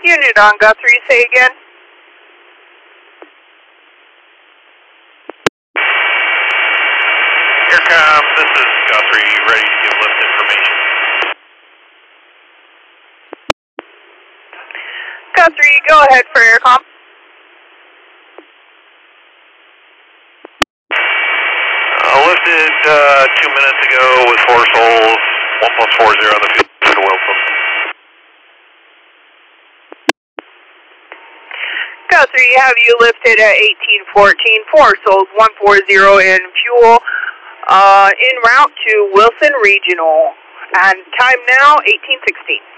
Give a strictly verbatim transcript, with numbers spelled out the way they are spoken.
Unit on Guthrie, say again. Aircom, this is Guthrie, ready to give lift information. Guthrie, go ahead for aircom. Uh, lifted uh, two minutes ago with four souls, one plus four zero on the field to Wilson. Guthrie, have you lifted at eighteen fourteen, four souls, one four zero in fuel, uh, en route to Wilson Regional. And time now, eighteen sixteen.